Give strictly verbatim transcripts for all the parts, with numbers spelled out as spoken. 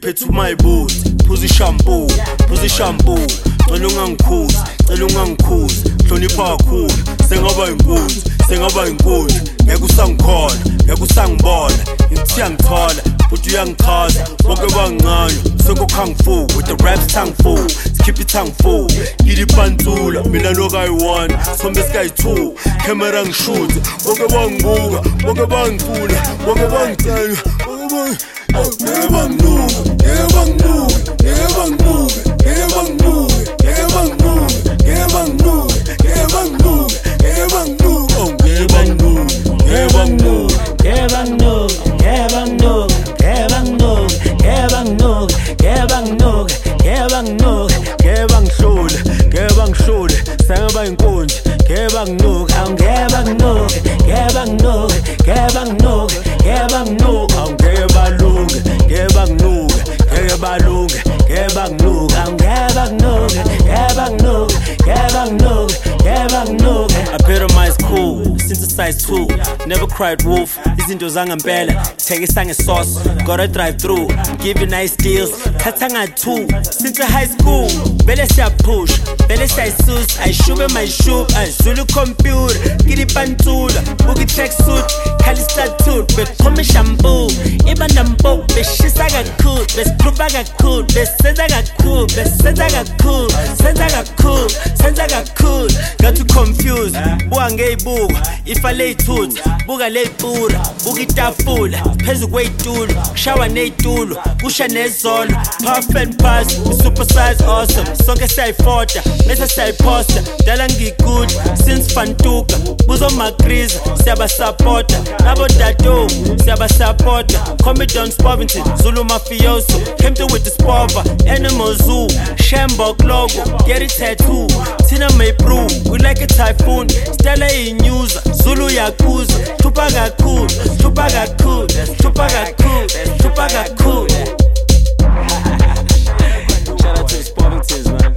phethu my boot phuza shampoo phuza shampoo cela ungangikhuzi cela ungangikhuzi hlonipha kakhulu sengaba inkunzi sengaba inkunzi ngeke usangikhola ngeke usangibona ngithi yangithola but uyangichaza bonke bangincane sengokhangifu with the rap tongue full keep it tongue full ngidi pantula mina lokayi-one sombe sikayi-two camera ngishoot bonke bangibuka bonke bangifuna bonke bangicela ngeke banginuka ngeke banginuka ngeke banginuka ngeke banginuka ngeke banginuka ngeke banginuka ngeke banginuka ngeke banginuka oh ngeke banginuka ngeke banginuka ngeke banginuka ngeke banginuka ngeke banginuka ngeke banginuka ngeke banginuka ngeke banginuka ngeke bangihlule ngeke bangihlule sengaba inkunzi ngeke banginuka ngeke banginuka ngeke banginuka ngeke banginuka ngeke banginuka ngeke balunge ngeke banginuka ngeke balunge ngeke banginuka ngeke banginuka ngeke banginuka ngeke banginuka ngeke banginuka epitomize cool synthesize too never cried wolf izinto zangempela thekisa ngesauce gotta drive through give you nice deals thatha nga-two since high school vele siyapush vele siyayisusa ayishube mayishube ayizula computer ngilipantula buki tracksuit khali statute bephuma shampoo ibandampo beshisa kakhulu besikhupha kakhulu besenza kakhulu besenza kakhulu senza kakhulu senza kakhulu got too confused buka ngeyibuka ifa leyithuthi buka leyipura buka itafula phezu kweyitulo kushawa neyitulo kusha nezolo puff and pass super size awesome sonke siyayifota mese siyayiposta dala ngikude since fantuka buzo magriza siyabasapota nabo dato siyabasapota comedian Spavington Zulu mafioso came through with the spova animal zoo shambok logo get it tattoo tina may brew we like a typhoon stella in news Zulu yakuza tupaga cool tupaga cool tupaga cool tupaga cool. Shout out to the Spavingtons, man.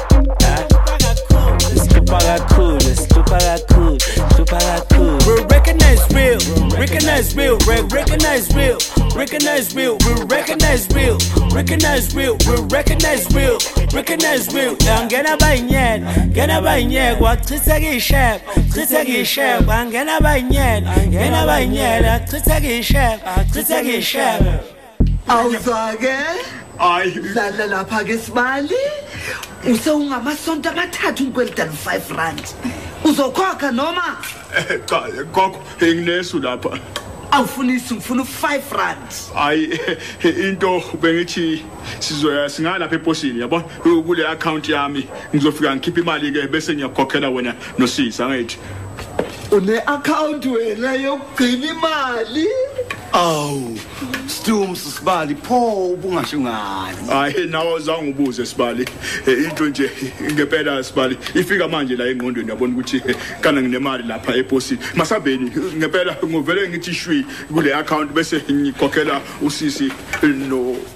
It's tupaga cool, it's tupaga cool, tupaga cool. We recognize real, recognize real, re recognize real, recognize real, we recognize real, recognize real, we recognize real, recognize real. Angena bayinyela, ngena bayinyela, wachitha kishep, chitha kishep, angena bayinyela, ngena bayinyela, chitha kishep, chitha kishep. Awuzake? Hayi Dlala lapha ke Sibali. Usewungamasonto amathathu ngikwelita five rand. Uzokhokha noma? cha gogo nginesu lapha Awufunisi ngifuna five rand. hayi into bengithi sizoya singalapha eposini yabo kule account yami ngizofika ngikhipha imali ke bese ngiyakhokhela wena noSisa ngithi Une account wena yokugcina imali. Awu Stum Sibali pho ubungasho ngani hayi nawo zange ubuze Sibali into nje ngempela Sibali ifika manje la engqondweni yabona ukuthi kana nginemali lapha eposini masabeni ngempela ngovele ngithi shwi kule account bese ngikhokhela uSisi no